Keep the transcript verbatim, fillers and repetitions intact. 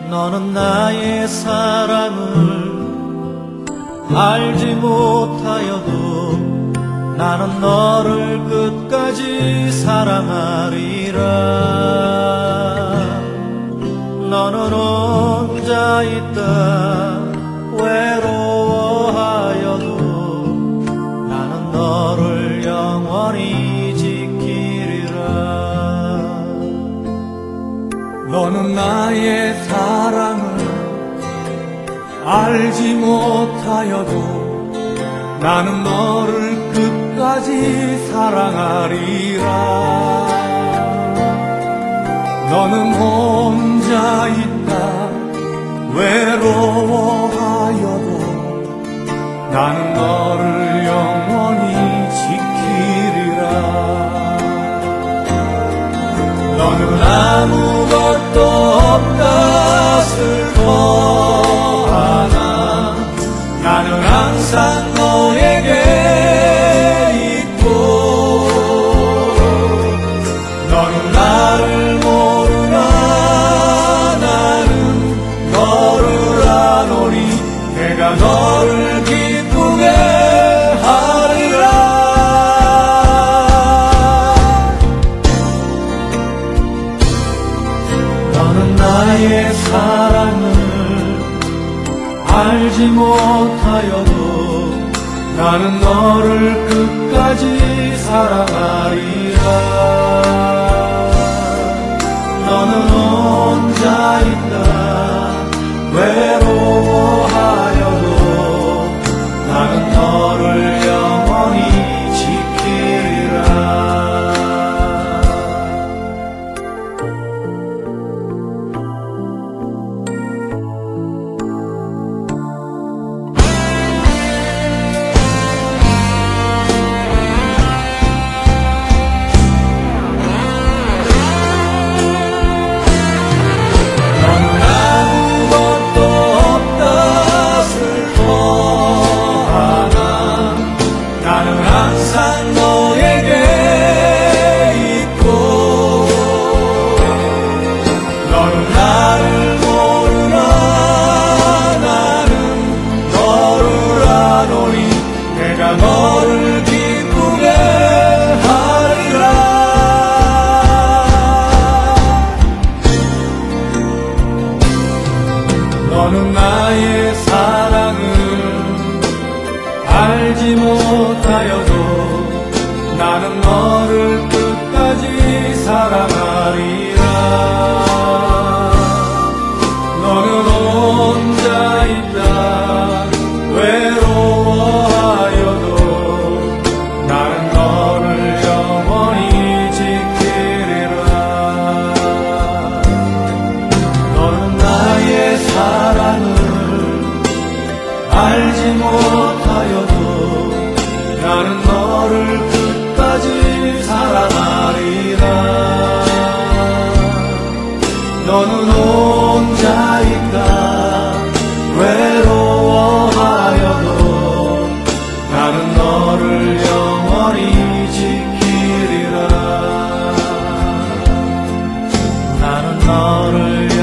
너는 나의 사랑을 알지 못하여도 나는 너를 끝까지 사랑하리라. 너는 혼자 있다 외로워하여도 나는 너를 영원히 지키리라. 너는 나의 사랑을 알지 못하여도 나는 너를 끝까지 사랑하리라. 너는 혼자 있다 외로워하여도 나는 너를 영원히 지키리라. 너는 아무것도 없다 슬퍼하나 나는 항상 너에게 있고. 너는 나를 모르나 나는 너를 아노니 내가 너를 기쁘게 하리라. 너는 나의 사랑을 알지 못하여도 나는 너를 끝까지 사랑하리라. 너는 혼자 있다 외로워하여도 나는 너를 영원히 지키리라. 항상 너에게 있고. 너는 나를 모르나 나는 너를 아노니 내가 너를 기쁘게 하리라. 너는 나의 사랑을 알지 못하여도 나는 너를 끝까지 사랑하리라. 너는 혼자 있다 외로워하여도 나는 너를 영원히 지키리라. 너는 나의 사랑을 알지 못하여도 나는 너를 끝까지 사랑하리라. 너는 혼자 있다 외로워하여도 나는 너를 영원히 지키리라. 나는 너를